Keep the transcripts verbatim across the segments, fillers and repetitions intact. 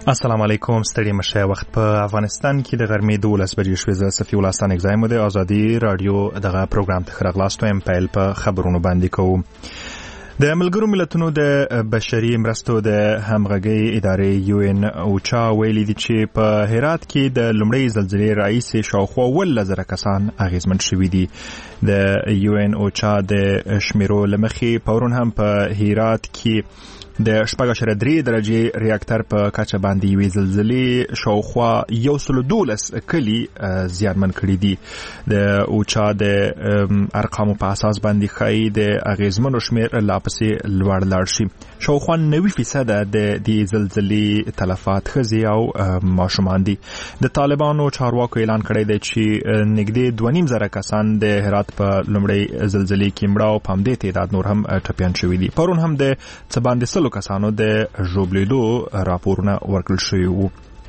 السلام علیکم. ستړي مشه. وخت په افغانستان کې د غرمې دولس بجې شوې. زه صفي الله ستانک زایم د ازادي رادیو دغه پروګرام ته خراغلاستو ام پیل په خبرونو باندې کوم. د ملګرو ملتونو د بشري مرستو د همغږي ادارې یو ان اوچا ویلي دي چې په هرات کې د لومړۍ زلزلې راهیسې شاوخوا اوولس زره کسان اغېزمن شوي دي. د یو ان اوچا د شمیرو له مخې پرون هم په هرات کې د شپږ اعشاریه درې درجې ریاکټر په کچه باندې یوې زلزلې شاوخوا یو سل دولس کلي زیانمن کړي دي. د اوچا د ارقامو په اساس باندې ښایي د اغېزمنو شمېر لا پسې لوړ لاړ شي. شاوخوا نوي فیصده د دې زلزلې تلفات ښځې او ماشومان دي. د طالبانو چارواکو اعلان کړی دی چې نږدې دوه نیم زره کسان د هرات په لومړۍ زلزلې کې مړه او په همدې تعداد نور هم ټپیان شوي دي. پرون هم د څه باندې سلو کسانو د ژوبلیدو راپورونه ورکړل شوي وو.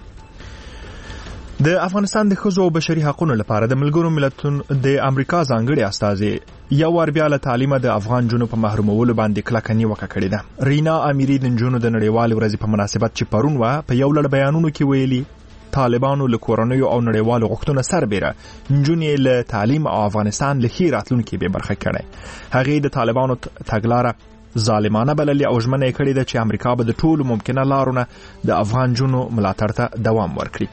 د افغانستان د ښځو او بشري حقوقو لپاره د ملګرو ملتونو د امریکا ځانګړي استازي یو ور بیا له تعلیمه د افغان جنونو په محرومولو باندې کلکه نیوکه کړې ده. رینا امیری د جنونو د نړیوال ورځې په مناسبت چې پرون و په یو لړ بیانونو کې ویلي طالبانو له کورنیو او نړیوالو غوښتنو سربېره نجونې له تعلیم او افغانستان له ښې راتلونکي بې برخې کړي. هغې د طالبانو تګلاره ظالمانه بللې او ژمنه یې کړې ده چې امریکا به د ټولو ممکنه لارو نه د افغان جنونو ملاتړ ته دوام ورکړي.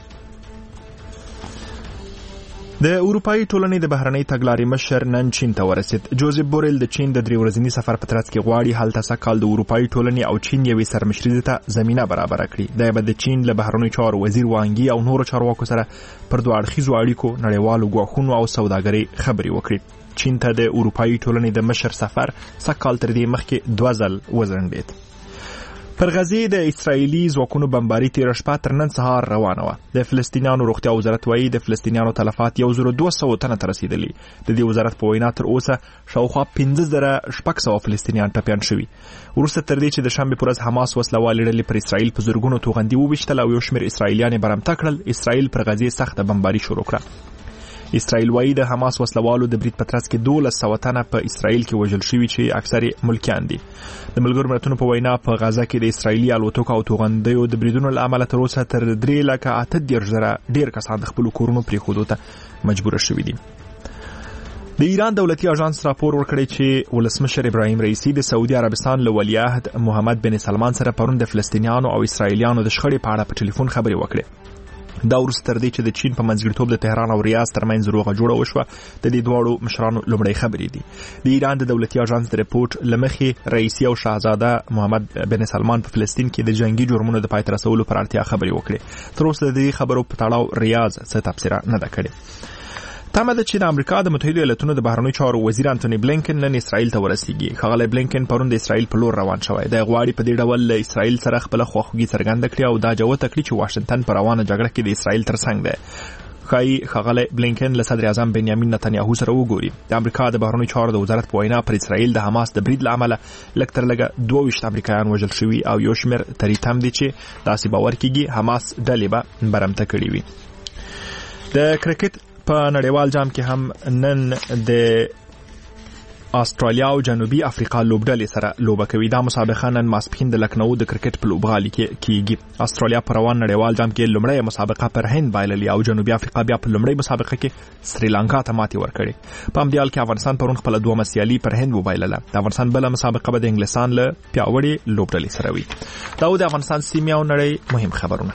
د اروپایي ټولنې د بهرنۍ تګلارې مشر نن چین ته ورسید. جوزف بوریل د چین د درې ورځني سفر په ترڅ کې غواړي هلته سږکال د اروپایي ټولنې او چین یوې سرمشرۍ ته زمینه برابره کړي. دا به د چین له بهرنیو چارو وزیر وانګي او نورو چارواکو سره پر دوه اړخیزو اړیکو، نړیوالو ګواښونو او سوداګرۍ خبرې وکړي. چین ته د اروپایي ټولنې د مشر سفر سږکال تر دې مخکې دوه ځل وځنډېد. پر غزې د اسرایلي ځواکونو بمباري تېره شپه تر نن سهار روانه وه. د فلسطینیانو روغتیا وزارت وایي د فلسطینیانو تلفات یو زر دوه سوه تنه ته رسېدلي. د دې وزارت په وینا تر اوسه شاوخوا پنځه زره شپږ سوه فلسطینیان ټپیان شوي. وروسته تر دې چې د شنبې په ورځ حماس وسله والې ډلې پر اسرایل په زرګونو توغندي وویشتل او یو شمېر اسرایلیان یې برمته کړل، اسرایل پر غزې سخته بمباري شروع کړه. اسرائیل وایي د حماس وسلوالو د برید په ترڅ کې دولس سوه تنه په اسرائیل کې وژل شوي چې اکثر ملکیان دي. د ملګرو ملتونو په وینا په غزه کې د اسرائیلي الوتکو او توغندیو د بریدونو له امله تر اوسه تر درې لکه اته دېرش زره ډېر کسان د خپلو کورونو پرېښودو ته مجبوره شوي دي. د ایران دولتي اژانس راپور ورکړی چې ولسمشر ابراهیم رئیسي د سعودي عربستان له ولیعهد محمد بن سلمان سره پرون د فلسطینیانو او اسرائیلیانو د شخړې په اړه په ټلیفون خبرې وکړې. دا وروسته تر دې چې د چین په منځګړیتوب د تهران او ریاض ترمنځ روغه جوړه وشوه. د دې دواړو مشرانو لومړۍ خبرې دي. د ایران د دولتي اژانس د رپورټ له مخې رئیسي او شاهزاده محمد بن سلمان په فلسطین کې د جنگي جرمونو د پای ته رسولو پر اړتیا خبرې وکړې. تر اوسه د دې خبرو په تړاو ریاض څه تبصره نه ده کړې. تمه ده چې د امریکا د متحده ایالاتونو د بهرنیو چارو وزیر انټونی بلینکن نن اسرائیل ته ورسیږي. ښاغلی بلینکن پرون د اسرائیل په لور روان شوی دی. غواړي په دې ډول له اسرائیل سره خپله خواخوږي څرګنده کړي او دا جوته کړي چې واشنګټن په روانه جګړه کې د اسرائیل ترڅنګ دی. ښایي ښاغلی بلینکن له صدر اعظم بنیامین نتنیاهو سره وګوري. د امریکا د بهرنیو چارو د وزارت په وینا پر اسرائیل د حماس د برید له امله لږ تر لږه دوه ویشت امریکایان وژل شوي او یو شمېر تریت هم دي چې داسې باور کېږي حماس ډلې به برمته کړي وي. د کرکټ په نړیوال جام کې هم نن د استرالیا او جنوبي افریقا لوبډلې سره لوبه کوي. دا مسابقه نن ماسپښین د لکنو د کرکټ په لوبغالي کې کیږي. استرالیا په روان نړیوال جام کې لومړی مسابقه پر هند بایللې او جنوبي افریقا بیا په لومړۍ مسابقه کې سریلانکا ته ماتې ورکړې. په همدې حال کې افغانستان پرون خپله دوه مسیالي پر هند وبایلله. د افغانستان بله مسابقه به د انګلستان له پیاوړې لوبډلې سره وي. دا د افغانستان سیمې او نړۍ مهم خبرونه.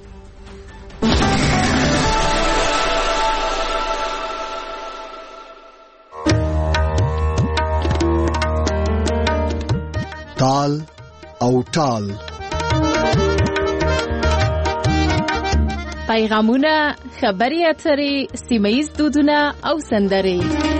تال او ټال پیغامونه، خبري اترې، سیمه‌ییز دودونه او سندرې.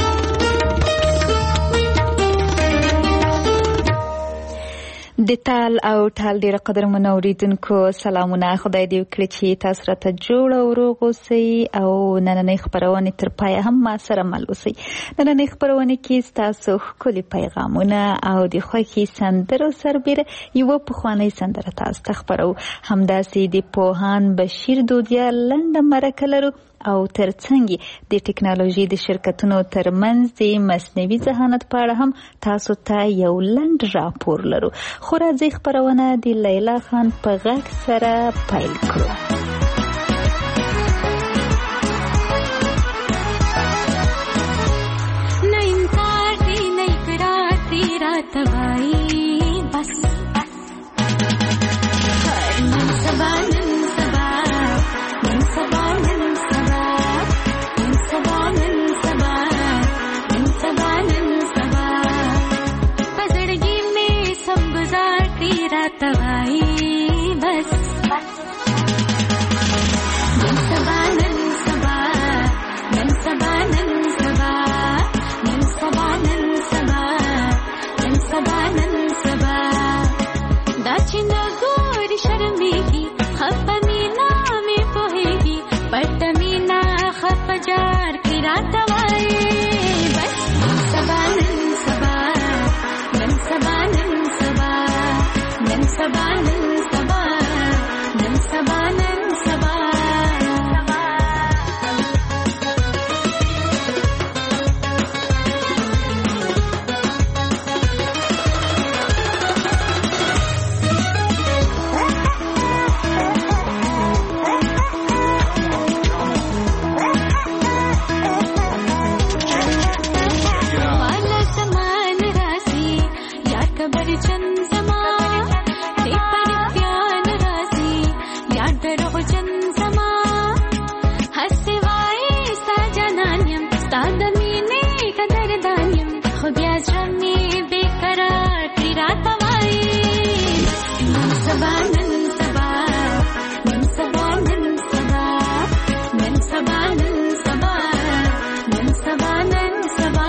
د تال او ټال ډیره قدرمنو اوریدونکو سلامونه. خدای دې وکړي چې تاسو راته جوړ او روغ اوسئ او نننۍ خبرونه تر پایه هم ما سره مل اوسئ. نننۍ خبرونه کې تاسو ښکلي پیغامونه او د خوښي سندرو سربېره یوه پخوانۍ سندره تاسو ته خپرو. همداسې د پوهاند بشیر دودیا لنډه مرکه لرو او ترڅنګ د ټکنالوژي د شرکتونو ترمنځ د مصنوعي ذهانت په اړه هم تاسو ته یو لنډ راپور لرو. خو خو راځي خپرونه د لیلا خان په غږ سره پیل کړو. نه انکار دی نه اقرار دی راتوایی بس هر من سبا نن سبا نن سبا نن سبا نن سبا نن سبا نن سبا نن سبا پزړګي مې سم گزار دی راتوایی بس نن سبا نن سبا نن سبا نن سبا نن سبا نن سبا نن سبا نن سبا دا چې نګوري شرمېږي خپه مینا مې پوهېږي پټ مینا خپه جار کې راته وایي بس نن سبا نن سبا نن سبا نن سبا نن سبا نن سبا نن سبا نن سبا वाला समान राशि यार कबर चंद समान ते पर प्यान राशि यार दरो चंद समान हसवाए साजनान्यम स्तादमीने कदर दान्यम खुद्या जमी बेकरार तेरा तवाई नन सबा नन सबा नन सबा नन सबा नन सबा नन सबा नन सबा नन सबा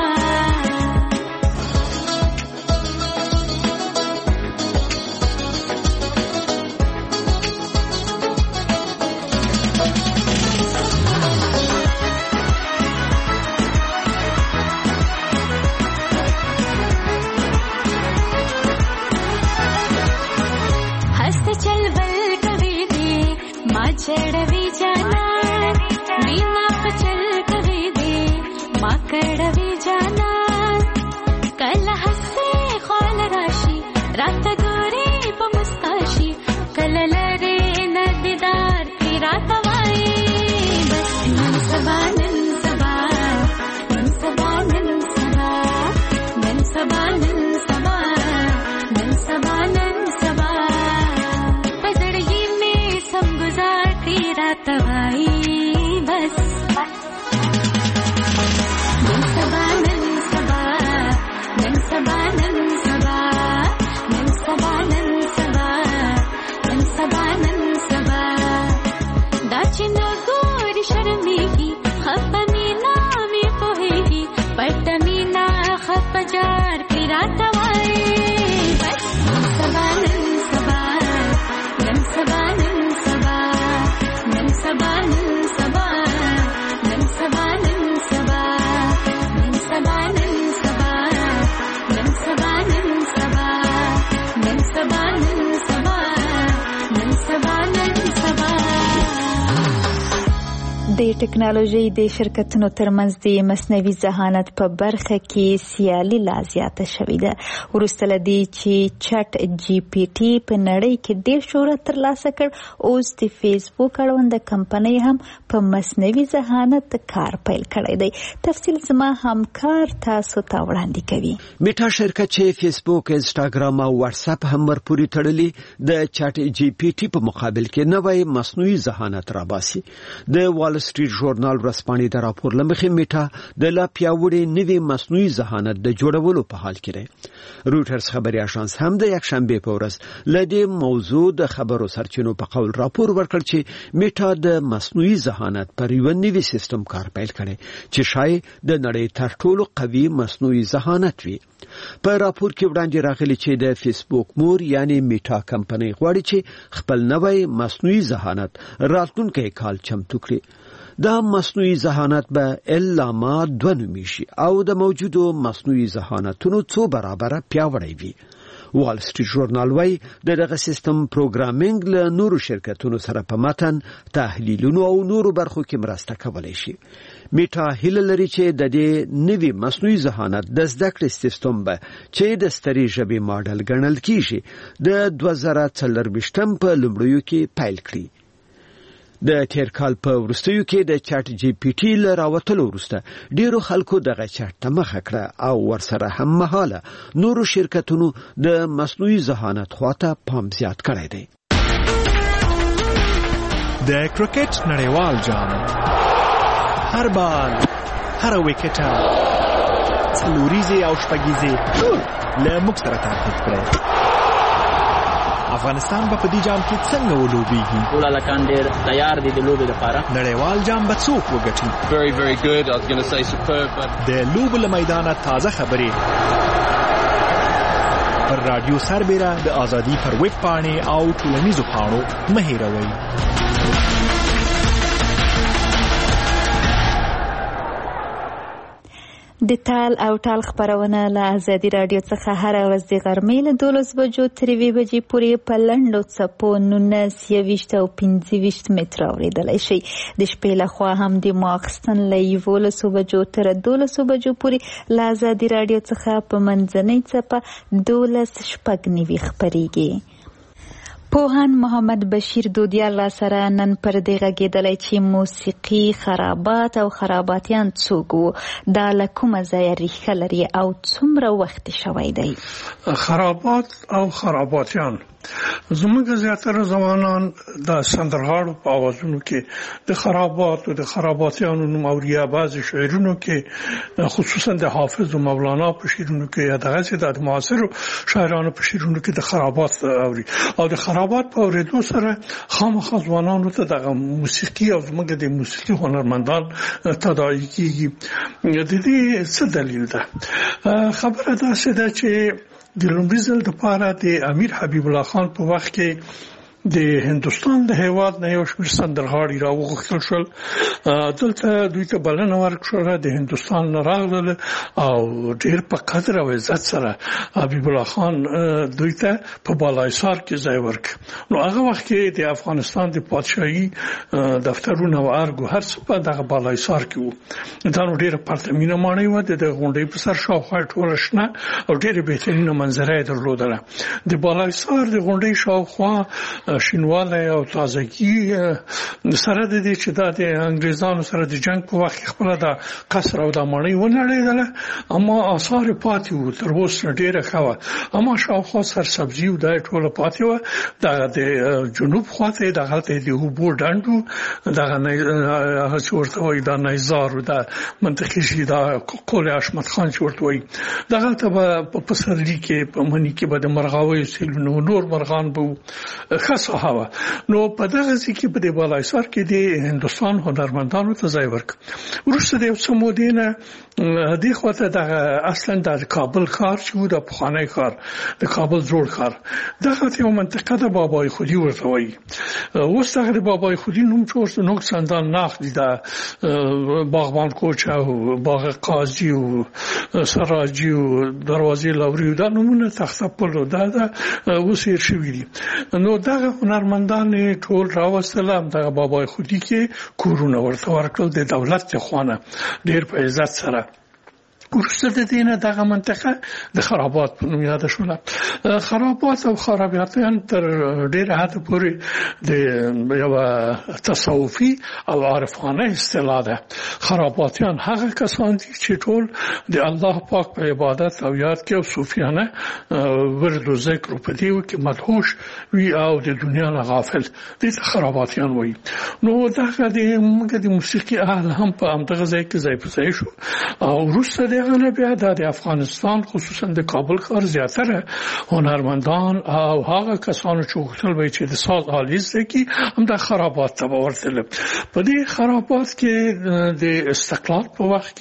हस्त चल बल कभी दे माँ चढ़वी जाना मीना पचल कभी दे माँ कड़वी जाना कल हंसे खोल राशि रात गोरे पमुस्ताशी कल लरे नदीदार की रात वाई बस नन सबा नन सबा नन सबा नन सबा नन सबा नन सबा नन सबा नन सबा पजड़गी में सब गुजार की रात वाई बस नन सबा नन सबा नन सबा नन सबा नन सबा नन सबा नन सबा नन सबा दाची नगोरी शर्मेगी खप्पा मीना में पोहेगी पट्ट मीना खप्पा जार की रात वाई बस नन सबा नन सबा नन सबा नन सबा नन सबा नन सबा नन सबा नन सबा नन सबा नन सबा नन सबा नन सबा नन सबा नन सबा नन सबा नन सबा د ټکنالوژي د شرکتونو ترمنځ د مصنوعي ذهانت په برخه کې سیالي لا زیاته شوې ده. وروسته له دې چې چټ جی پی ټي په نړۍ کې ډېر شهرت ترلاسه کړ، اوس د فیسبوک اړونده کمپنۍ هم په مصنوعي ذهانت کار پیل کړی دی. تفصیل زما همکار تاسو ته وړاندې کوي. میټا شرکت چې فیسبوک، انسټاګرام او واتس اپ هم ورپورې تړلي د چټ جی پی ټي په مقابل کې نوې مصنوعي ذهانت راباسي. د وال سټریټ ژورنال ورځپاڼې د راپور لمخې میټا د لا پیاوړي نوې مصنوعي ذهانت د جوړولو په حال کې دی. روټرز خبري اژانس هم د یکشنبه په ورځ له دې موضوع د خبرو سرچینو په قول راپور ورکړ چې میټا د مصنوعي ذهانت پر یو نوي سیستم کار پیل کړي چې شاید د نړۍ تر ټولو قوي مصنوعي ذهانت وي. په راپور کې وړاندې راغلي چې د فیسبوک مور یعنی میټا کمپنۍ غواړي چې خپل نوې مصنوعي ذهانت راتلونکي کال چمتو کړي. دا مصنوعي ذهانت به الاما دوه نومي شي او د موجودو مصنوعي ذهانتونو څو برابره پیاوړی وي. وال سټریټ ژورنال وايي د دغه سیستم پروګرامینګ له نورو شرکتونو سره په متن تحلیلونو او نورو برخو کې مرسته کولای شي. میټا هیله لري چې د دې نوي مصنوعي ذهانت د زده کړې سیستم به چې د ستري ژبې ماډل ګڼل کیږي د دوه زره څلرویشتم په لومړیو کې پیل کړي. د تیر کال په وروستیو کې د چات جی پی ټي له راوتلو وروسته ډیرو خلکو دغه چات ته مخه کړه او ورسره هم مهاله نورو شرکتونو د مصنوعي ذهانت خواته پام زیات کړی دی. د کرکټ نړیوال جام هر بال هر وکټه څلوریزه او شپږیزه له موږ سره تعقیب کړئ. افغانستان په دې جام کې څنګه ولوبېږي؟ ټول لکان ډېر تیار دي د لوبې لپاره. نړیوال جام به څوک وګټي؟ Very very good. I was going to say superb. But... د لوبو له میدانه تازه خبرې پر رادیو سربېره د ازادي پر ویب پاڼې او ټولنیزو پاڼو مه هېروئ. د تال او ټال خبرونه له ازادي رادیو څخه هر ورځ د غرمې له دولس بجو تر یوې بجې پورې په لنډو څپو نولس یویشت او پنځه ویشت متره اورېدلی شئ. د شپې لخوا هم د مو اخیستن له یولسو بجو تر دولسو بجو پورې له ازادي رادیو څخه په منځنۍ څپه دولس شپږ نوي خپرېږي. پوهان محمد بشیر دودیال را سره نن پر دې غږېدلی چې موسیقي خرابات او خراباتیان څوک وو، دا له کومه ځایه ریښه لري او څومره وخت شوی دی؟ خرابات او خراباتیان زموږ زیاتره ځوانان د سندرغاړو په اوازونو کې د خرابات او د خراباتیانو نوم اوري. بعضې شعرونو کې خصوصا د حافظ او مولانا په شعرونو کې یا دغسې د معاصرو شاعرانو په شعرونو کې د خرابات اوري او د خرابات په اورېدو سره خامخا ځوانانو ته دغه موسیقي او زموږ د موسیقي هنرمندان تداعي کېږي. د دې څه دلیل ده؟ خبره داسې ده چې د لومړي ځل دپاره د امیر حبیب الله خان په وخت کې د هندوستان د هیواد نه یو شمېر سندرغاړي راوغوښتل شول. دلته دوی ته بلنه ورکړه، د هندوستان نه راغلل او ډېر په قدر او عزت سره حبیب الله خان دوی ته په بالایسار کې ځای ورکړ. نو هغه وخت کې د افغانستان د پادشاهي دفترونه او ارګ هر څه په دغه بالایسار کې وو. دا نو ډېره پرتمینه ماڼۍ وه، د غونډۍ په سر شاوخوا ټوله شنه او ډېرې بهترینه منظره یې درلودله. د بالایسار د غونډۍ شاوخوا شینوالی او تازگی سره د دې چې دا د انګریزانو سره د جنگ په وخت کې خپله د قصر او د ماڼۍ ونړېدله، اما آثار پاتې وو، تر اوسه ډېره ښه وه. اما شاوخوا سرسبزي و دا ټوله پاتې وه. دغه د جنوب خواته یې دغلته د اوبو ډنډ و، دغه هغه چې ورته وایي دا نیزار و، دا منطقي شي دا قول حشمت خان چې ورته وایي. دغلته به په پسرلي کې په مني کې به د مرغاویو سیلونه نور مرغان به ښه ساحه وه. نو په دغه ځای کې په دې بالایسار کې د هندوستان هنرمندانو ته ځای ورکړ. وروسته د یو څه مودې نه دې خواته دغه اصلا د کابل ښار چې و د پخوانی ښار د کابل زوړ ښار دغه یو منطقه د بابای خودي ورته وایي. اوس دغه د بابای خودي نوم چې اوس نوک چندان ناخلي، د باغبان کوچه او باغ قاضي او سراجي او دروازې لوري دا نومونه تخته پل دا اوس هېر شوي دي. نو دغه هنرمندان ټول راوستل، دغه بابای خودي کې کورونه ورته ورکړل د دولت د خوانه ډېر په عزت سره. وروسته د دې نه دغه منطقه د خرابات په نوم یاده شوله. خرابات او خراباتیان تر ډېره حده پورې د یوه تصوفي او عارفانه اصطلاح ده. خراباتیان هغه کسان دي چې ټول د الله پاک په عبادت او یاد کې او صوفیانه ورد او ذکر په دې کې مدهوش وي او د دنیا نه غافل، دې ته خراباتیان وایي. نو دغه د موږ د موسیقي اهل هم په همدغه ځای کې ځای په ځای شو او وروسته دغه نه بیا د افغانستان خصوصا د کابل ښار زیاتره هنرمندان او هغه کسانو چې غوښتل وای چې د ساز آلې زده کړي هم د خرابات ته به ورتلل. په دې خرابات کې د استقلال په وخت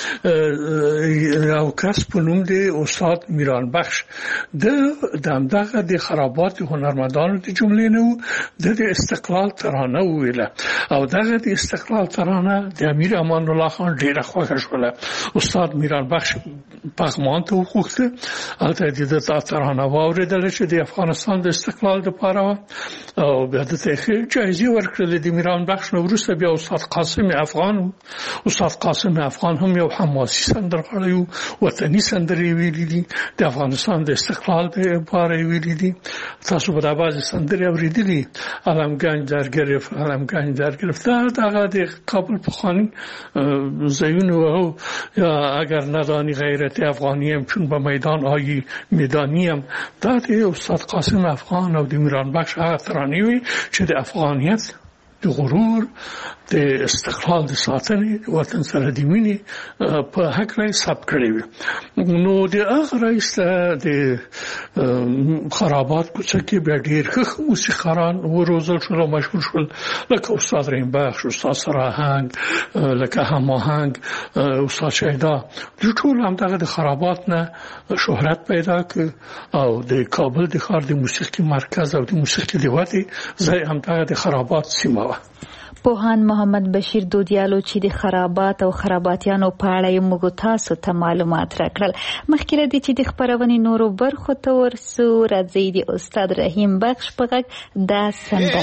کې یو کس په نوم د استاد میران بخش د همدغه د خرابات هنرمندانو د جملې نه و د استقلال ترانه وویله او دغه د استقلال ترانه د امیر امان الله خان ډېره خوښه شوله. استاد میران بخش پغمان ته وغوښته هلته د ده دا ترانه واورېدله چې د افغانستان د استقلال دپاره وه او بیا ده ته یې جایزې ورکړلې. د میران بخش نه وروسته بیا استاد قاسم افغان و. استاد قاسم افغان هم یو حماسي سندرغاړی و، وطني سندرې یې ویلي دي، د افغانستان د استقلال دپاره یې ویلي دي. تاسو به دا بعضې سندرې اورېدلي، علم گنج در گرفت، علم گنج در گرفت. دا دغه د کابل پخواني ځایونه وو. یا اگر ندانی غیرت افغانیم چون به میدان آیی میدانیم، دا د استاد قاسم افغان او د میران بخش هغه ترانې وي چې د افغانیت د غرور، د استقلال د ساتنې، د وطن سره د مینې په هکله یې ثبت کړې وي. نو د هغه رئیس ته د خرابات کوڅه کې بیا ډېر ښه موسیقاران وروزل شول او مشهور شول، لکه استاد رحیم بخش، استاد سراهنګ، لکه هماهنګ، استاد شهدا. دوی ټول همدغه د خرابات نه شهرت پیدا کړ او د کابل د ښار د موسیقي مرکز او د موسیقي د ودې ځای همدغه د خرابات سیمه وه. پوهاند محمد بشیر دودیالو چې د خرابات او خراباتیانو په اړه یې موږ تاسو ته معلومات راکړل. مخکې له دې چې د خپرونې نورو برخو ته ورسو، راځئ د استاد رحیم بخش په غږ دا سندره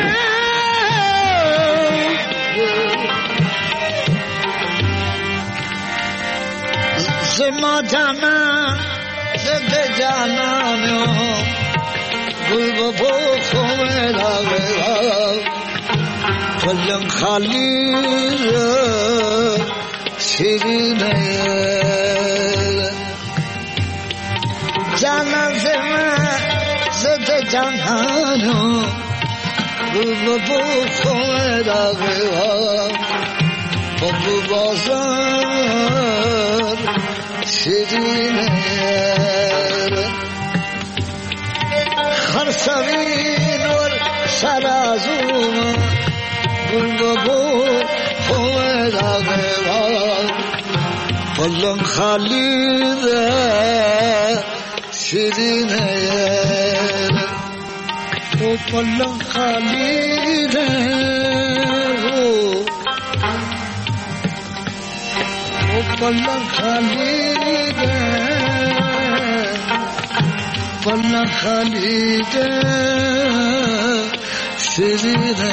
زما جانان زد جانانو گل ببو خومه راوه پلنگ خالی شیرینه جانان زما زد جانانو گل ببو خومه راوه ببو بازار شیرینه خرسوین ور سرازوم گل ببو خوه داغه وار پلنگ خالی ده شیرینه او پلنگ خالی ده او پلنگ خالی ده پلنگ خالی ده شیرینه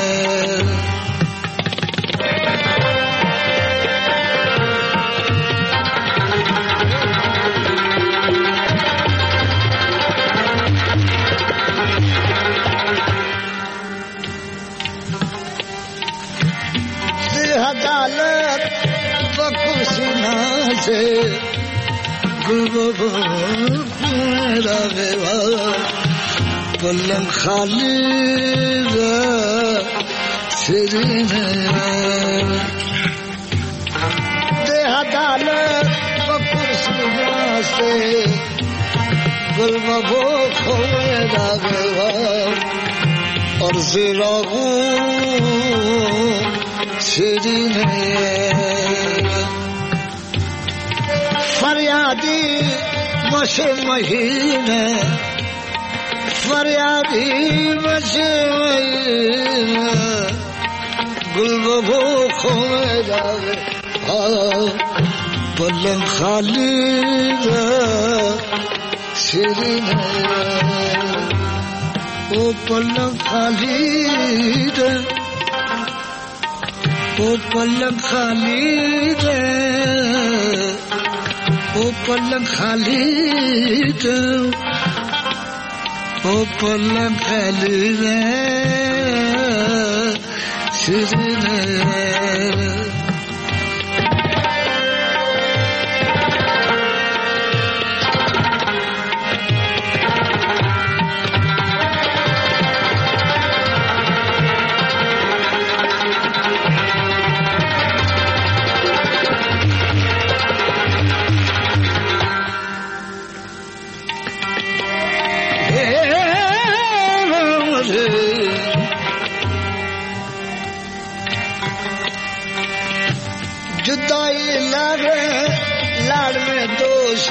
عدالت بکوسی نازه گل ببو راغه پلنگ خالی ده شیرینه ده عدالت بکوسی نازه گل ببو راغه ارز راغو شیرینه فریادی مشه مهینه فریادی مشه مهینه گل ببو خومه داغه پلنگ خالی ده شیرینه او پلنگ خالی ده او پلنگ خالی ده او پلنگ خالی ده او پلنگ خالی ده شیرینه जुदाई लड़े लड़ में दोष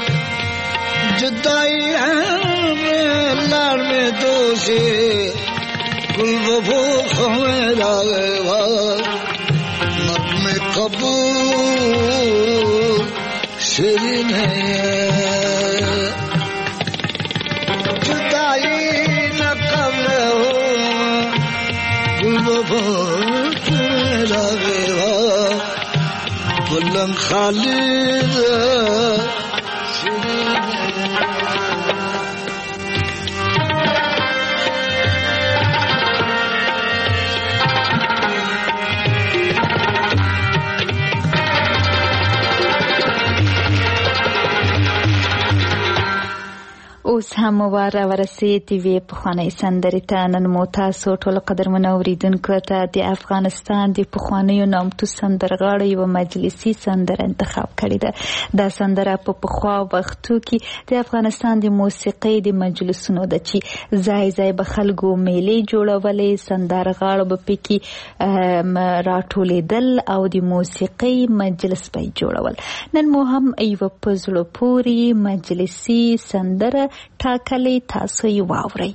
जुदाई में लड़ में दोष गुल बबू हमें लागे नग में कबूल شیرینه جدائی نہ قبل ہو گل بہت لگے ہو بلند خالد اوس هم وار ورسید وی پخوانی سندرې ته. نن مو تاسو ټول قدرمنو اوریدونکو ته د افغانستان د پخوانیو نامتو سندرغاړو یوه مجلسي سندره انتخاب کړې ده. دا سندره په پخوا وختو کې د افغانستان د موسیقۍ د مجلسونو ده چې ځای ځای به خلکو میلې جوړولې، سندرغاړو به پکې راټولېدل او د موسیقۍ مجلس به یې جوړول. نن مو هم یوه په زړه پورې مجلسي سندره ټاکلې، تاسو یې واورئ.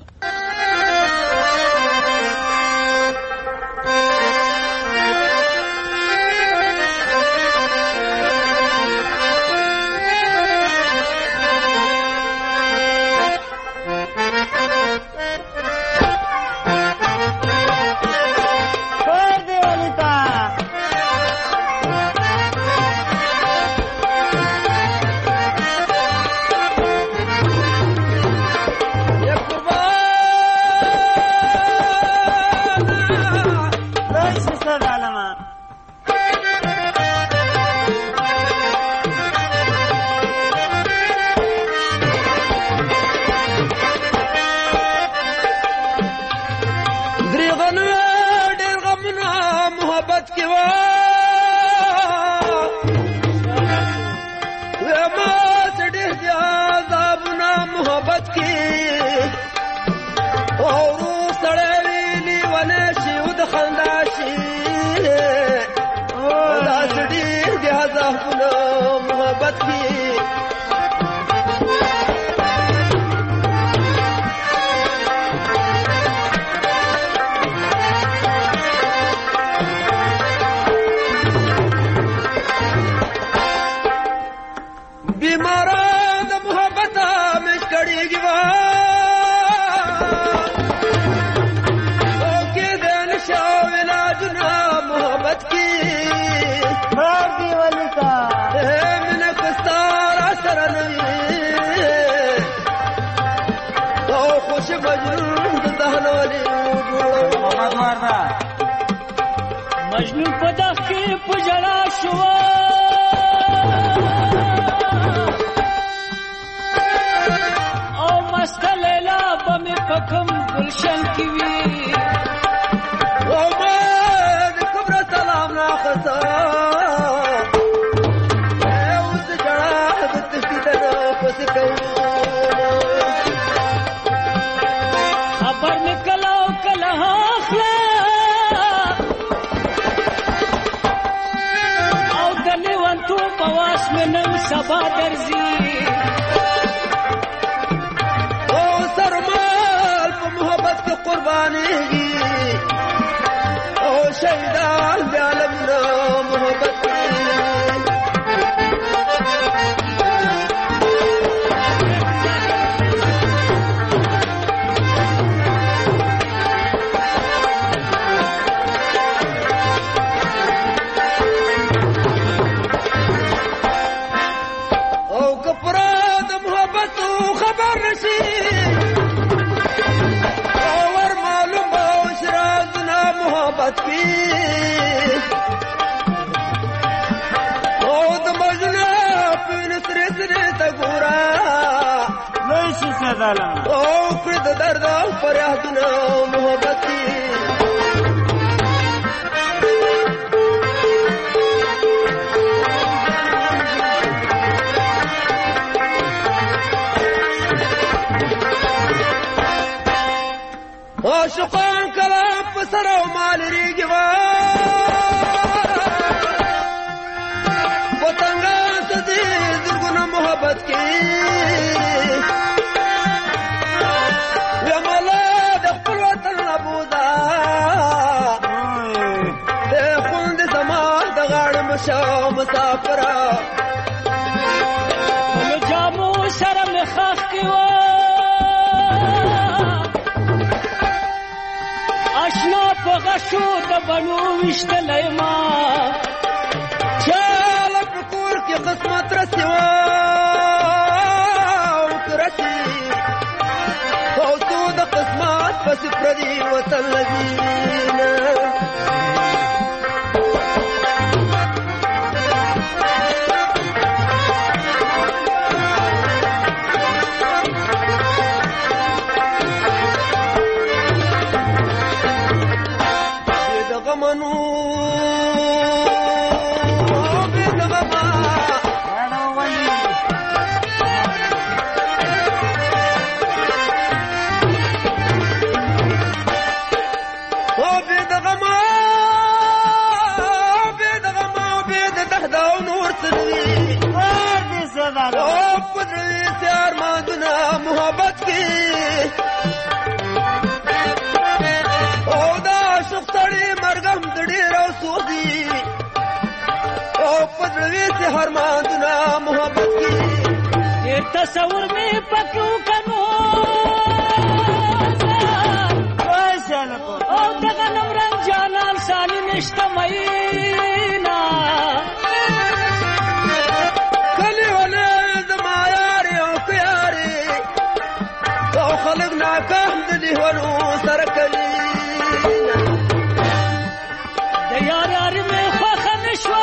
مجنون په دغ کې په ژړا شو او مسته لیلا به مې په کوم ګلشن کې وي او ما د کبره سلام ناخذا اوس ژړا د تشدید پس کوو خبر مې کله او کله اخلا بواس میں نم سبا درزی او سرمال پا محبت کی قربانی گی او شہیدان بیالمنا محبت کی اور معلوم ہو شرازنا محبت کی خود مجنہ پین سرے سرے تگورا ویسی سدالا او کرد درد فریادنا محبت کی عاشقان کلام پسر و مال ریگوا وطنگان سدی درگن محبت کی یا مولا دخل وطن نبودا دے خوند زمان دغاڑ مشا مسافرہ سیوا اشنا په غشو د بڼو وشتلی ما چاله په کور کې قسمت رسي وا او که رسي او تو د قسمت پسې پردي وطن لګينه محبت کی او دا شختړي مرګم د ډېر سوزي او پدوي سي هرماندنا محبت کی ډېر تصور می پکو کنو او دغه نمرنګ جانان سالي نشته مېنا کلی ولې زما یاري او کياري او خلق ناکام د دیوالو سره کوي د یار یار مې خوښه نشوه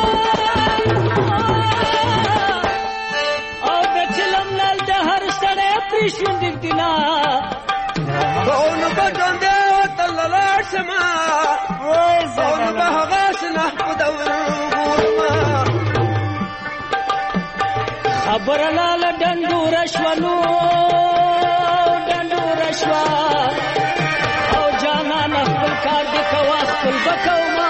او د چلم نل د هر سړی پرې شونډې ږدينا او نو به ژوندی وطن له لاړ شمه او نو به هغه شنه په دور ګورمه خبره لاله ډنډوره شوه نو ډنډوره شوه او جانانه خپل کار دې کوه خپل به کومه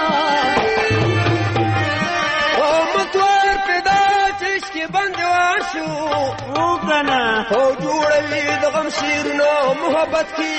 او متوار پیدا چې عشقې بندې واشو وکنه او جوړوي د غم شیرونو محبت کې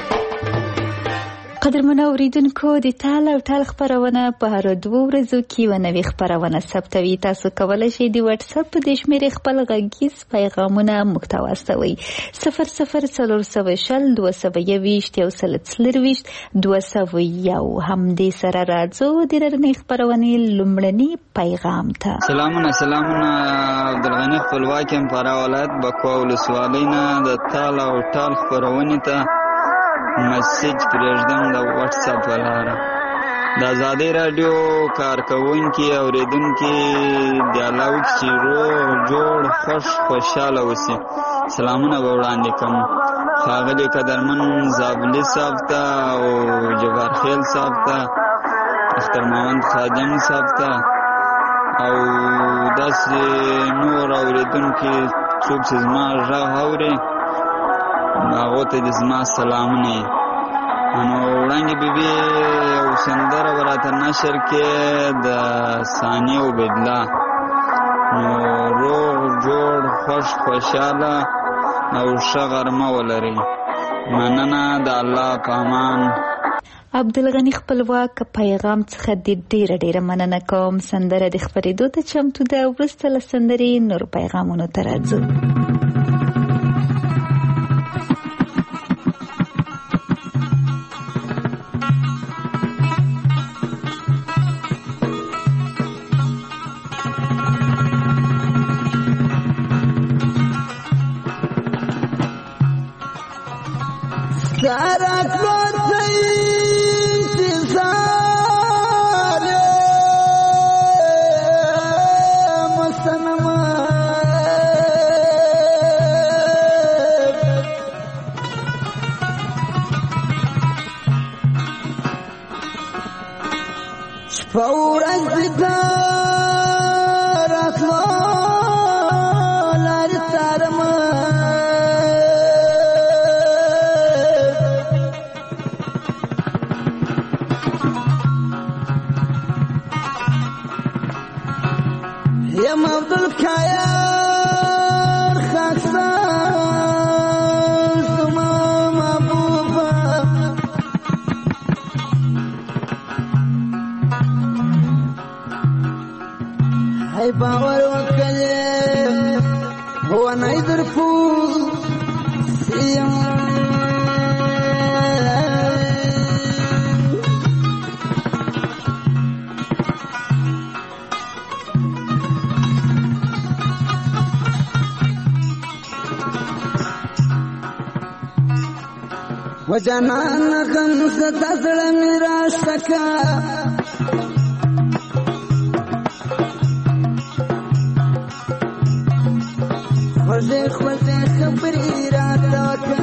قدرمنو اوریدونکو د تال او ټال خبرونه په هر دوه ورځو کې و نوې خبرونه ثبتوي. تاسو کولای شئ د واتس اپ په شمیرې خپل غږیز پیغامونه موږ ته واستوئ صفر صفر څلور سوه شل دوه سوه یوویشت یو سل څلرویشت دوه سوه یو. همدې سره راځو د نننۍ خبرونې لومړني پیغام ته. سلامونه سلامونه عبدالغني خپلواک یم فراه ولایت بکوا ولسوالۍ نه د تال او ټال خپرونې ته مسیج پرېږدم د واتس اپ لاره. د ازادۍ راډیو کارکوونکي اورېدونکي د الله وکړي چې روغ جوړ خوش خوشحاله اوسي. سلامونه به وړاندې کوم ښاغلي قدرمن زابلي صاحب ته او جبار خیل صاحب ته اختر محمد خادم صاحب ته او داسې نور اورېدونکي څوک چې زما غږ اوري هغو ته د زما سلامونه. نو وړانګې بیبي یو سندره به راته نشر کې د ثانیه عبیدالله. نو روغ جوړ خوش خوشحاله او ښه غرمه ولرئ. مننه د الله په امان. عبدالغني خپلواک پیغام څخه د ډیره ډیره مننه کوم. سندره د خپرېدو ته چمتو ده. وروسته له سندرې نور پیغامونو ته راځو. هو نيدر فوز وجنان خمسة تزل مراشتك خوزي خوزي خبري راتك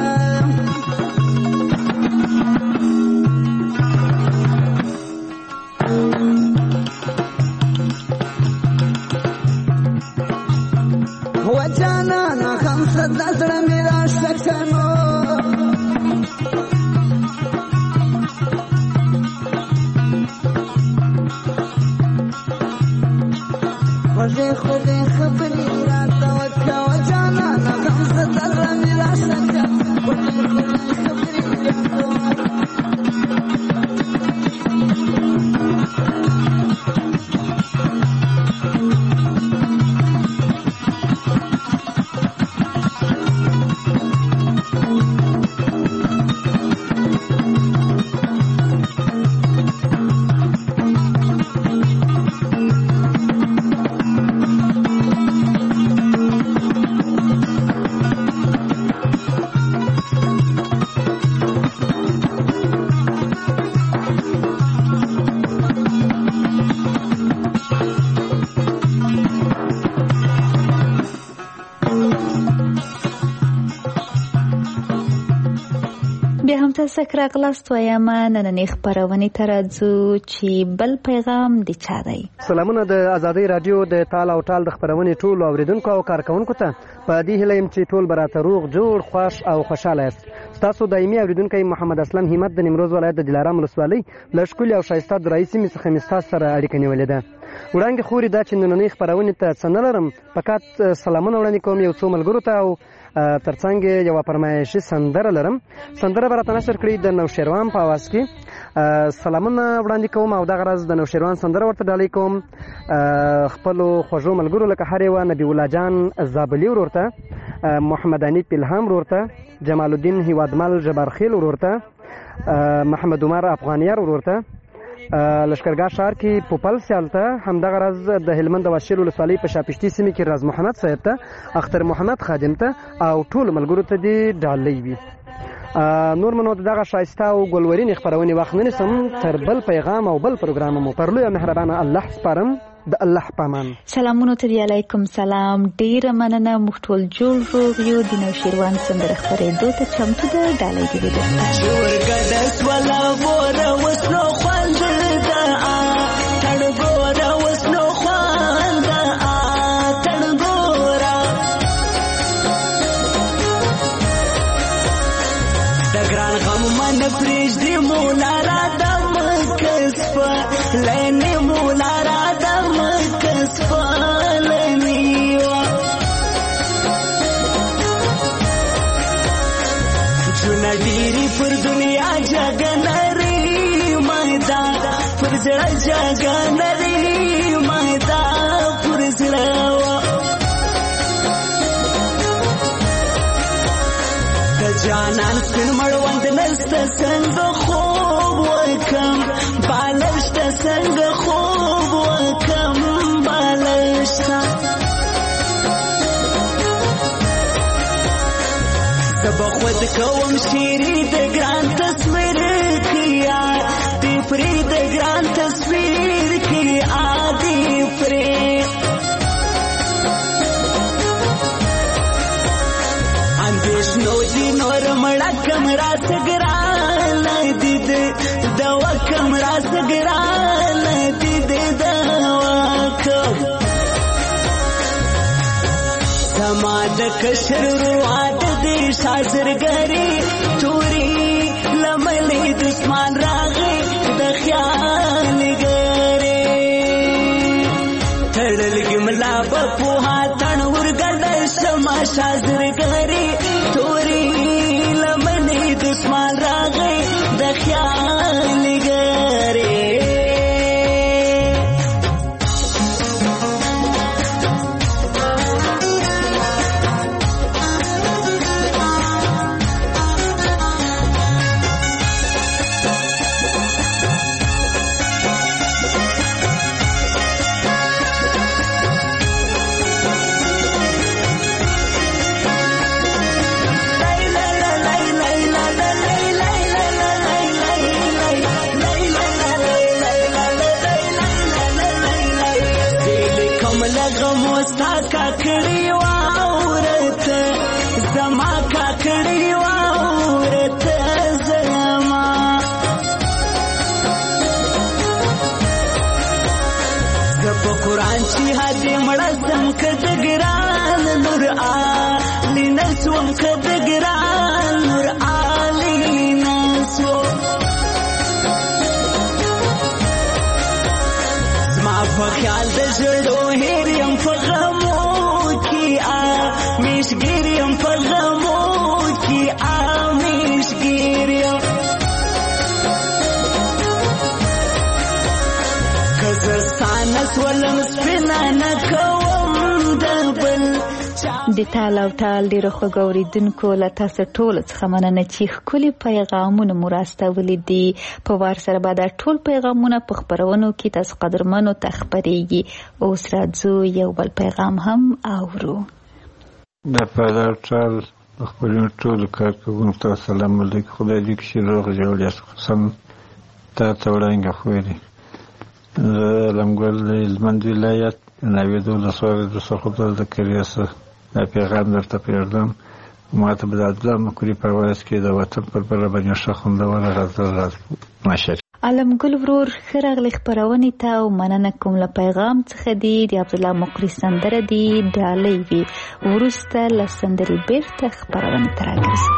وجنان خمسة تزل مراشتك خوزي خوزي خبري راتك وجانا خمسة تزل مراشتك خوزي خوزي خبري راتك بیا هم تاسو راغلاست وایم نننې خبرونه ته راځو چې بل پیغام د چا دی. سلامونه د آزادۍ رادیو د تال او ټال د خبرونې ټول اوریدونکو او کارکونکو ته په دې هیله یم چې ټول براته روغ جوړ خوش او خوشاله یاست. تاسو دایمي اوریدونکو محمد اسلم همت د نیمروز ولایت د دلارام ولسوالۍ له ښکلې او ښایسته درایي سیمې څخه مې ستاسو سره اړیکه نیولې ده. وړاندې خورې دا چې نننۍ خبرونې ته څه نه لرم، فقط سلامونه وړاندې کوم یو څو ملګرو ته او ترڅنګ یو فرمایشي سندره لرم. سندره به راته نشر کړي د نوشیروان په اواز کې. سلامونه وړاندې کوم او دغه راز د نوشیروان سندره ورته ډالۍ کوم خپلو خوږو ملګرو لکه هر یوه نبی الله جان زابلي ورور ته، محمد انیب الهام ورور ته، جمال الدین هیوادمل جبارخیل ورور ته، محمد عمر افغانیار ورور ته، لشکرګاه ښار کې پوپل سیال ته، همدغه راز د هلمند د واشیر ولسوالۍ په شاپشتي سیمې کې راز محمد صاحب ته، اختر محمد خادم ته او ټولو ملګرو ته دې ډالۍ وي. نور منو دغه ښایسته او ګلورینې خپرونې وخت نه نیسم، تر بل پیغام او بل پروګرام مو پر لویه مهربانه الله سپارم. د الله پامان. سلامونه ته دی، علیکم سلام. ډیره مننه، موږ ټول جوړ روغ یو. د نوشیروان سندره خپرېدو ته چمتو ده، ډالۍ دې دې ډیری پر دنیا جګنری مایدا پر زړه جګنری مایدا پر زړه د جانان سپین مړوند نست څنګه خوب وکم بالشت څنګه خوب وکم بالشت بخود کوم شیری د ګران تصویر کیا دی پری د ګران تصویر کیا دی پری اندیش نو دی نور مړه کمرا سګران دی د دوا کمرا سګران دی د دوا کم سما د کشر رواد دی شازرګری توري لملې دشمن راغی د خیال ګری تړل ګملا په پوها تن ورګل سما شازرګری توري لملې دشمن راغی د خیال ګری غم وستا کاکړی واورته زما کاکړی واورته زما زه په قرآن چې هدي مړه سم که د ګران نور عالي نه سوم که د ګران نور عالي نه سوم زما په خیال د ژړو هېر یم په غمو کې آمیشګیر یم په غمو کې آمیشګیر یم که زه ستا نه سولم سپینه نه کوم د بل د تال او ټال ډیرو خوږو اورېدونکو له تاسو ټولو څخه مننه چې ښکلي پیغامونه مو راستولي دي. په وار سره به دا ټول پیغامونه په خپرونو کې تاسو قدرمنو ته خپرېږي. اوس راځو یو بل پیغام هم اورو. د تال او ټال د خپرونو ټولو کارکوونکو ته السلام علیکم. خدای دې کړي چې روغ جوړ یاست. قسم تا ته وړاندې خوېلې زه لمګل د هلمند ولایت ناوې د ولسوالۍ د سرخودل د کریاسه دا پیغام درته پرېږدم. ما ته به د عبدالله مکوري په اواز کې د وطن پر بله باندې ښه خوندوره غزل نشر. علمګل ورور ښه راغلی خپرونې ته او مننه کوم. له پیغام څخه دی د عبدالله مقري سندره دی ډالۍ وي. وروسته له سندرې بېرته خپرونې ته راګرځي.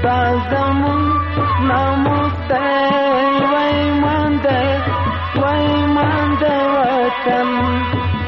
دا زمون ناموس دی وای مان دی وای مان دی وطن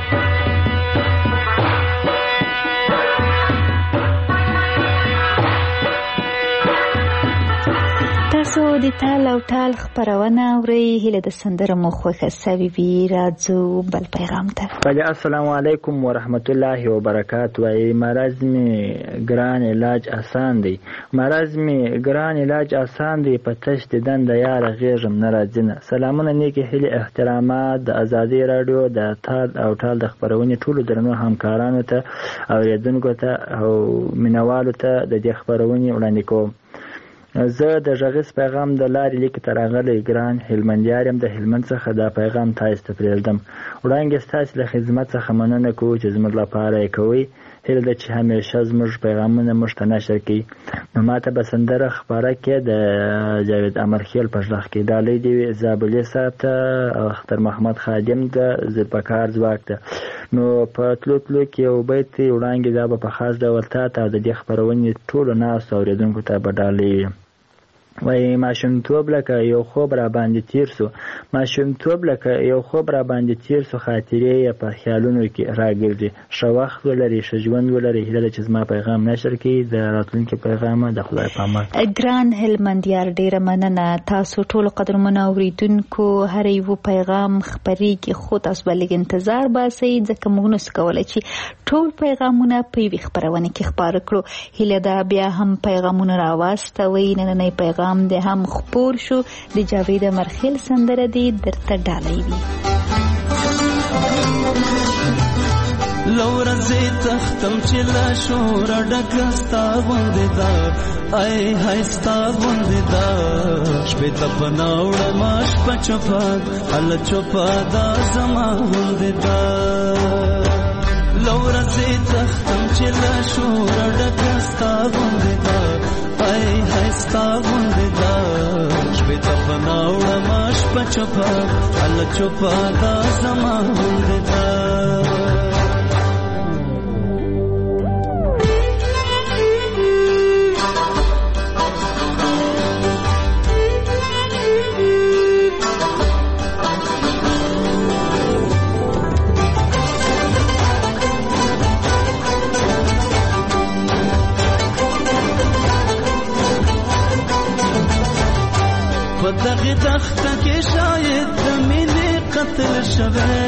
تاسو د تال او ټال خپرونه اورئ. هیله د سندره مو خوښه سوې وي. راځو بل پیغام ته. بله السلام علیکم ورحمت الله وبرکات. وایي مرض مې ګران علاج آسان دی، مرض مې ګران علاج آسان دی، په تش د دنده یاره غېږم نه راځي نه. سلامونه نیکې هیلې احترامات د ازادي راډیو د تال او ټال د خپرونې ټولو درنو همکارانو ته اورېدونکو ته او مینوالو ته د دې خپرونې وړاندې کوم. زه د غږیز پیغام د لارې لیک ته راغلی ګران هلمندیار یم. د هلمند څخه دا پیغام تاسو ته پرېږدم. وړاندې ستاسو له خدمت څخه مننه کوو چې زموږ لپاره یې کوئ. هیله ده چې همیشه زموږ پیغامونه موږ ته نشر کړي. نو ماته به سندره خپاره کې د جاوید امرخیل په غږ کې ډالۍ دې وي زابلي صاحب ته او اختر محمد خادم ته ذوالفقار ځواک ته. نو په تلو تلو کې یو بیت وړاندې دا به په خاص ډول تا ته د دې خپرونې ټولو ناستو اورېدونکو ته به ډالۍ وي. وای ماشومتوب لکه یو خوب را باندې تیر سو، ماشومتوب لکه یو خوب را باندې تیر سو، خاطرې یې په خیالونو کې راګرځي. ښه وخت ولري، ښه ژوند ولري. هیله ده چې زما پیغام نشر کړي. د راتلونکي پیغام د خدای په امان. ګران هلمندیار ډیره مننه. تاسو ټول قدرمنو اوریدونکو هر یو پیغام خپرېږي خو تاسو به لږ انتظار باسئ ځکه موږ نشو کولی چې ټول پیغامونه په یوې خپرونه کې خپاره کړو. هیله ده بیا هم پیغامونه راواستوئ. نننی پیغام د هم خپور شو. د جاوید امرخیل سندره دی درته ډالۍ وي. لورځې تختم چې لا شور ډکه ستا غوندې ده، ای های ستا غوندې ده. شپې ته په ناوړه ما شپه چوپه هله چوپه دا زما غوندې ده. لورځې تختم چې لا شور ډکه ستا غوندې ده، ای های ستا غوندې ده. شپې ته په ناوړه ما شپه چوپه هله چوپه دا زما غوندې ده. په دغه دښته کې شاید د مینې قتل شوی،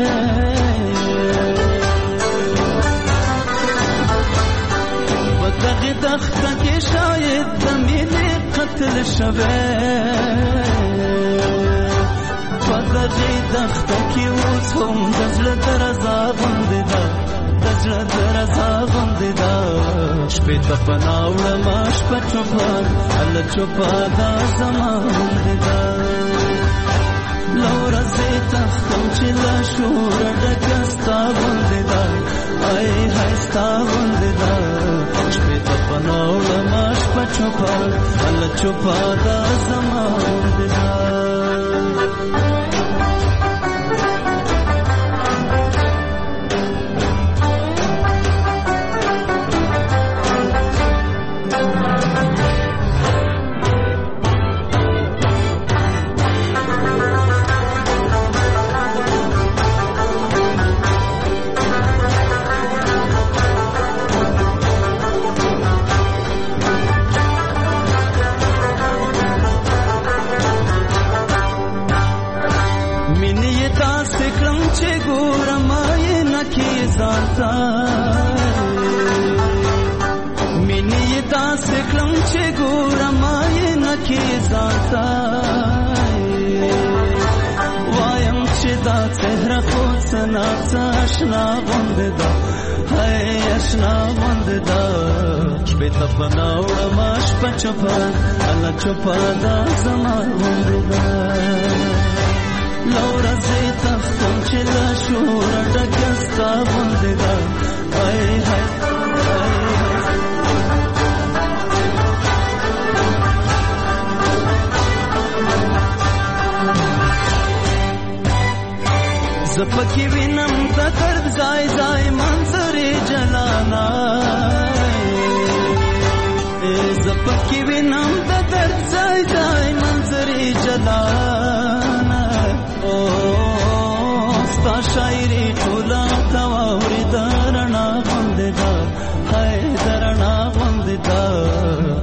په دغه دښته کې شاید د مینې قتل شوی. په دغه دښته کې اوس هم د زړه درزا غوندې ده، د زړه درزا غوندې ده. شپې ته په ناوړه ما شپه چوپه هله چوپه دا زما غوندې ده. لورځې تختم چې له شوره ډکه ستا غوندې ده، ای های ستا غوندې ده. شپې ته په ناوړه ما شپه چوپه هله چوپه دا زما غوندې ده. مینې داسې کړم چې ګورم یې نه کې ځانته، وایم چې دا څهره خو څه ناڅه اشنا غوندې ده، هی اشنا غوندې ده. شپې ته په ناوړه ما شپه چوپه هله چوپه دا زما غوندې ده. لورځې تختم چې له شوره ډکه ستا غوندې ده، ای های زه پکې وینم د درد ځای ځای منظرې جلانا، زه پکې وینم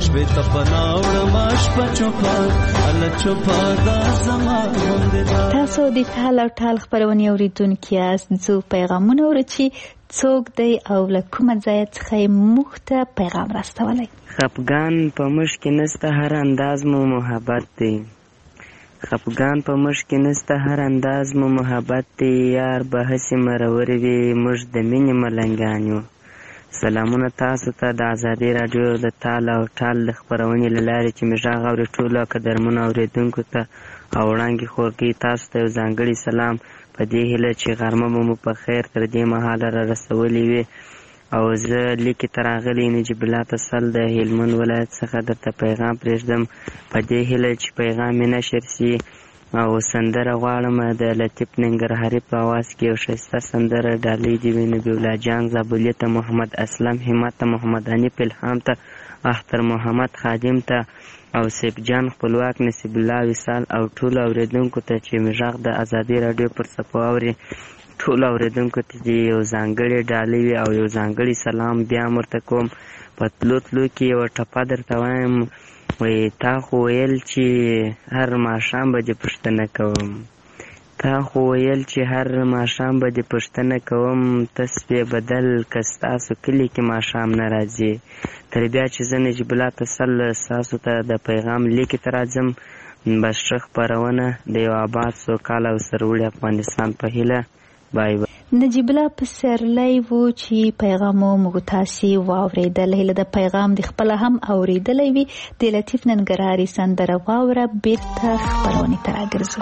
شپې ته پناه وړم شپه چوپه هله چوپه دا زما غوندې ده. تاسو د ټال او ټال خپرونې اورېدونکي یاست. ځو پیغامونه اورو چې څوک دی او له کومه ځایه څخه یې موږ ته پیغام راستولی. خفګان په موږ کې نسته هر انداز مو محبت دی. خفګان په موږ کې نسته هر انداز مو محبت دی. یار به هسې مرور وي موږ د مینې ملنګان یو. سلامونه تاسو ته د ازادي راډیو د تال او ټال د خپرونې له لارې چې مې غږ اوري ټولو قدرمنو اورېدونکو ته او وړاندې خورګي تاسو ته یو ځانګړی سلام په دې هیله چې غرمه به مو په خیر تر دې مهاله را رسولې وي. او زه لیکې ته راغلی نجیب الله تسل د هلمند ولایت څخه درته پیغام پرېږدم په دې هیله چې پیغام مې نشر سي. او سندره غواړم د لطیف ننګرهاري په اواز کې یو ښایسته سندره ډالۍ دې وي نبي الله جان زابلي ته محمد اسلم همت ته محمد حنیف الهام ته اختر محمد خادم ته او سیف جان خپلواک نصیب الله وصال او ټولو اورېدونکو ته چې مې غږ د ازادي راډیو پر څپو اوري ټولو اورېدونکو ته دې یو ځانګړې ډالۍ وي او یو ځانګړی سلام بیا هم ورته کوم. په تلو تلو کې یوه ټپه درته وایم وایي تا خو ویل چې هر ماښام به دې پوښتنه کوم تا خو ویل چې هر ماښام به دې پوښتنه کوم ته سپې بدل که ستاسو کلي کې ماښام نه راځي. تر بیا چې زه نجیب الله تسل ستاسو ته د پیغام لیکې ته راځم بس ښه خپرونه د یو آباد سوکاله او سرلوړي افغانستان په هیله. بای بای. نجیب الله پسرلی و چې پیغام موږ تاسې واورېدل. هیله د پیغام د خپله هم اورېدلی وي. د لطیف ننګرهاري سندره واوره بیرته خپرونې ته راګرځو.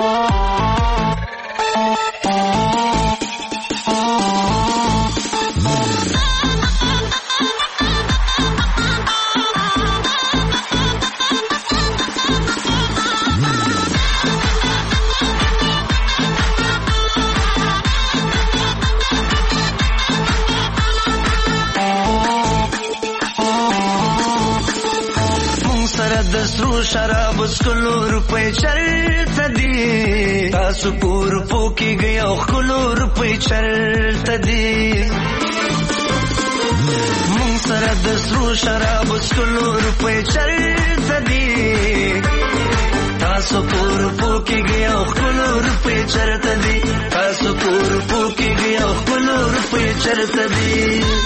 د سرو شراب سکلو روپۍ چرته دي تاسو پور پوکیږئ او ښکلو روپۍ چرته دي مونږ سره د سرو شراب سکلو روپۍ چرته دي تاسو پور پوکیږئ او ښکلو روپۍ چرته دي تاسو پور پوکیږئ او ښکلو روپۍ چرته دي.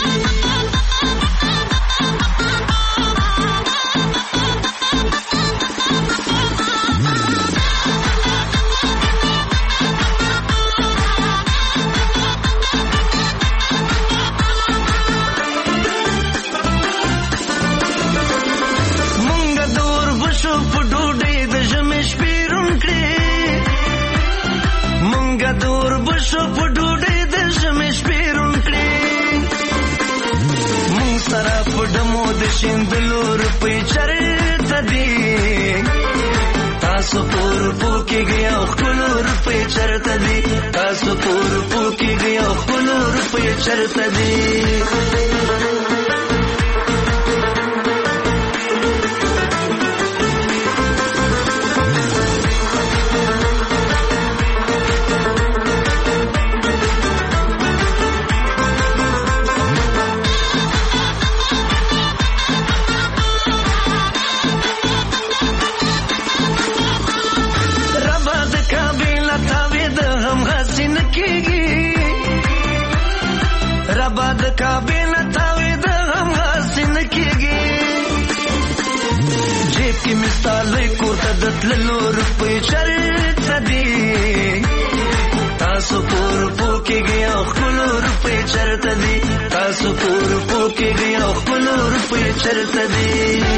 شو په ډوډۍ د ژمې شپېرون کړې مونږ سره په ډمو د شیندلو روپۍ چرته دي تاسو پور پوکیږئ او ښکلو روپۍ چرته دي تاسو پور پوکیږئ او ښکلو روپۍ چرته دي. ربا د کعبې نه تاوېده هم هسې نه کېږي جیب کې مې ستا لوی کور ته د تللو روپۍ چرته دي تاسو پور پوکیږئ او ښکلو روپۍ چرته دي تاسو پور پوکیږئ او ښکلو روپۍ چرته دي.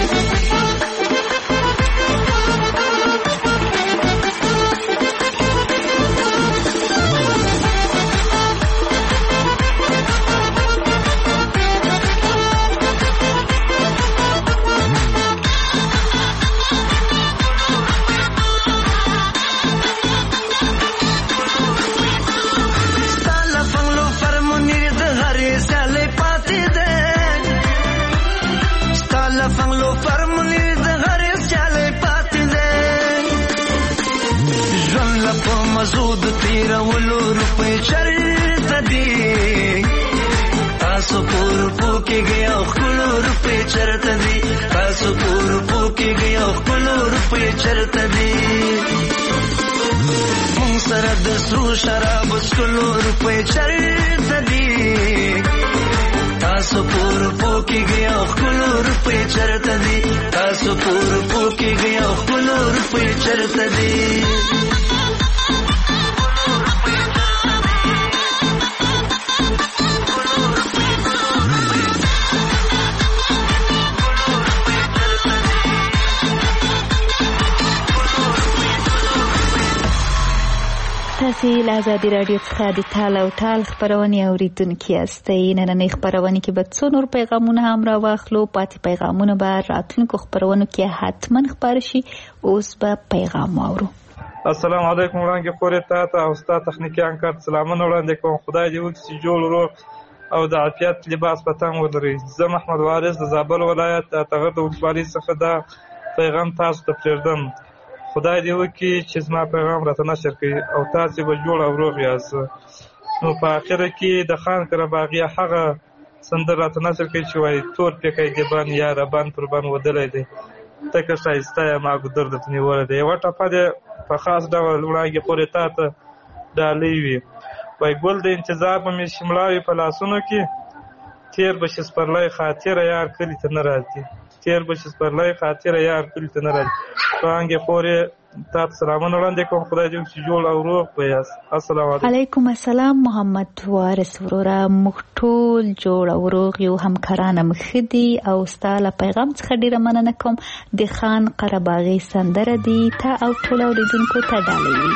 مزود تیرولو روپۍ چرته دي تاسو پور پوکیږئ او ښکلو روپۍ چرته دي تاسو پور کېږي او خپلو روپۍ چرته دي مونږ سره د سرو شرابو څښلو روپۍ چرته دي تاسو په روپو کېږي او خپلو روپۍ چرته دي تاسو په روپو کېږي او خپلو روپۍ چرته دي تاسې له ازادي راډیو څخه د تال او ټال خپرونې اورېدونکي یاستئ. نننۍ خپرونې کې به څو نور پیغامونه هم راواخلو. پاتې پیغامونه به راتلونکو خپرونو کې حتما خپاره شي. اوس به پیغام واورو. السلام علیکم وړاندې خورې تا ته او ستا تخنیکي همکار سلامونه وړاندې کوم. خدای دې وکړي چې جوړ روغ او د عافیت لباس په تن ولري. زه محمد وارث د زابل ولایت د اتغر د ولسوالۍ څخه دا پیغام تاسو ته پرېږدم. خدای دې وکړي چې زما پیغام راته نشر کړي او تاسې به جوړ او روغ یاست. نو په اخره کې د خان قرهباغي هغه سندره راته نشر کړي چې وایي تور پیکی دبان یا ربان پر بان ودلی دی تکه ښایسته یم ما ګودر درته نیولی دی. یوه ټپه دې په خاص ډول وړاندې پورې تا ته ډالۍ وي. وایي ګل د انتظار به مې شملاوي په لاسونو کې تېر به شي سپرلی خاطره یار کلي ته نه راځي تېر به شي سپرلی خاطره یار کلي ته نه راځي. وړاندې پورې تا ته سلامونه وړاندې کوم. خدای دې وکړي چې جوړ او روغ به یاست. السلام علیکم. علیکم السلام محمد وارث وروره. موږ ټول جوړ او روغ یو، همکاران هم ښه دي او ستا له پیغام څخه ډېره مننه کوم. د خان قرهباغي سندره دي تا او ټول اورېدونکو ته ډالۍ وي.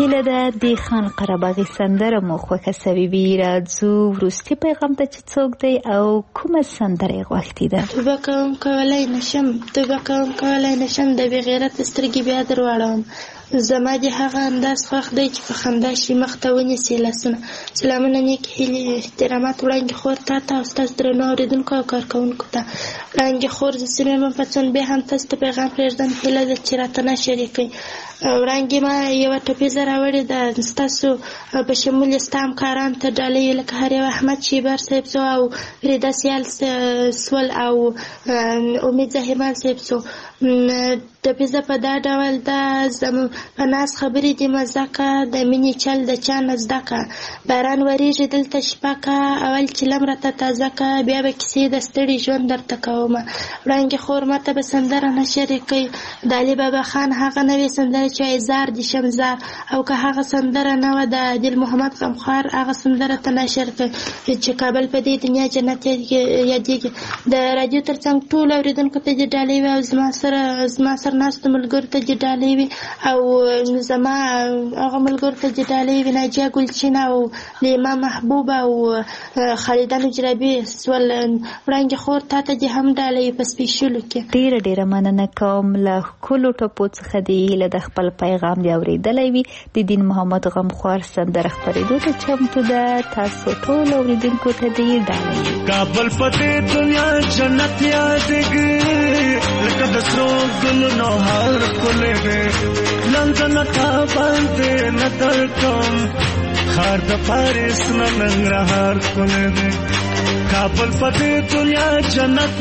هیله ده د خان قرهباغي سندره مو خوښه سوي وي. راځو وروستي پیغام ته چې څوک دی او کومه سندره یې غوښتې ده. توبه کوم کولی نشم توبه کوم کولی نشم د بې غیرته سترګې بیا در واړوم. زما د هغه انداز خوښ دی چې په خندا شي مخ ته ونیسي لاسونه. سلامونه نیک هیلې احترامات وړاندې خور تا ته او ستاسو درنو اورېدونکو او کارکوونکو ته. وړاندې خور زه سیمې منفڅون بیا هم تاسو ته پیغام پرېږدم هیله ده چې راته نه شریکوئ. وړاندې ما یوه ټوپیزه راوړې ده ستاسو په شمول یې ستا همکارانو ته ډالۍ لکه هر یو احمد شیبر صاحب سو او فریده سیال سول او امید زهیمان صاحب سو. ټوپیزه په دا ډول ده زموږ په ناز خبرې دې مزه که د مینې چل د چا نه زده که. باران وریږي دلته شپه که اول چلم راته تازه که بیا به کیسې د ستړي ژوند درته کومه. وړاندې خور ماته به سندره نه شریکوي. د علي بابا خان هغه نوې سندره چې ایزار دي شمزار او که هغه سندره نه وه د دل محمد غمخوار هغه سندره ته نه شریکوي چې کابل په دې دنیا جنت یادېږي. د راډیو تر څنګ ټولو اورېدونکو ته دې ډالۍ وي او زما سره زما سره ناستو ملګرو ته دې ډالۍ وي او زما هغه ملګرو ته دې ډالۍ وي ناجیه ګلچین او لیما محبوب او خالده نجرابي سول. وړاندې خور تا ته دې هم ډالۍ په سپیشلو کې. ډېره ډېره مننه کوم له ښکلو ټپو څخه دې هیله د خپل پیغام دې اورېدلی وي. د دین محمد غمخوار سندره خپرېدو ته چمتو ده. تاسو ټول اورېدونکو ته دې ډالۍ. کابل په دې دنیا جنت یادېږي لکه د سرو ګلونو هر ښکلی دی. لندن تا باندې نظر کوم ښار د پاریس نه ننګرهار ښکلی دی. کابل په دې دنیا جنت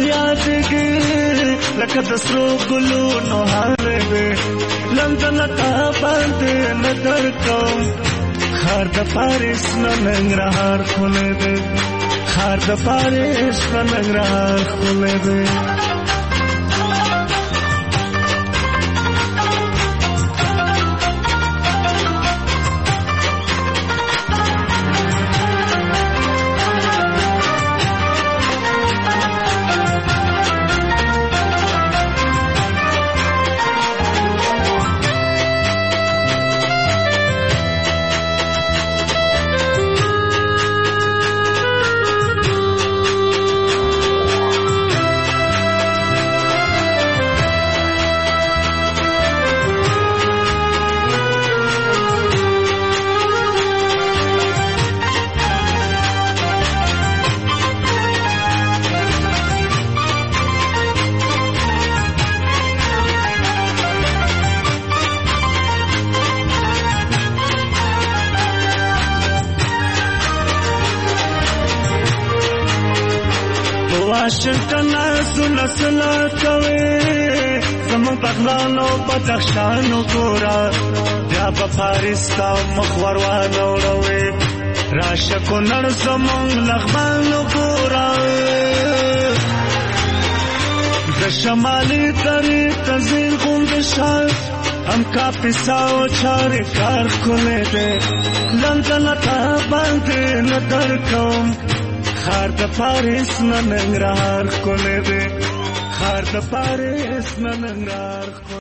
یادېږي لکه د سرو ګلونو هر دی. لندن تا باندې نظر کوم ښار د پاریس نه ننګرهار ښکلی دی. ښار د پاریس نه ننګرهار ښکلی دی. واشنگټن سلا سلا کوي زموږ بغلانو بدخشانو ګورا بیا په پاریس تا مخور وانه وړوي راشه کونړ زموږ لغمانو ګورا د شمالي درې تزین غوند شال هم کاپیسا او چارې کار کولې ده. لندن تا باندې نظر کوم ښار د پاریس نه ننګرهار ښکلی دی. ښار د پاریس نه ننګرهار